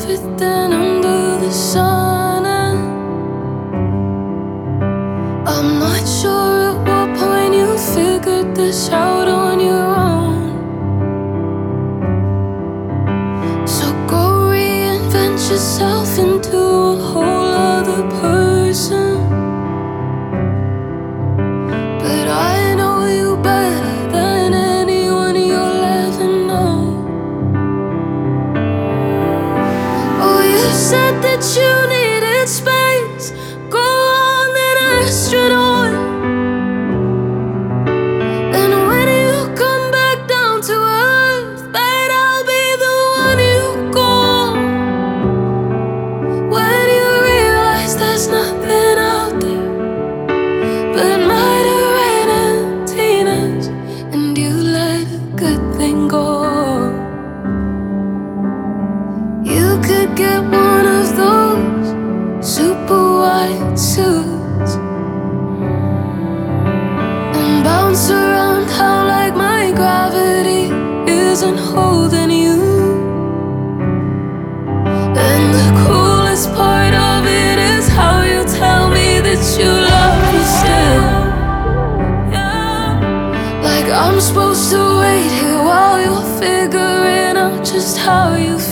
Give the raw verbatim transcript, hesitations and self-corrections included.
everything under the sun, and I'm not sure at what point you figured this out on your own. So go reinvent yourself into a whole other person. But I know you better than anyone you'll ever know. Oh, you said that you needed space. Go on, then astronaut. And when you come back down to earth, babe, I'll be the one you call. When you realize there's nothing out there but Murder and Tina's, and you let a good thing go. You could get one of those super white suits and bounce around how like my gravity isn't holding you. And the coolest part of it is how you tell me that you love me still. Like I'm supposed to wait here while you're figuring out just how you feel.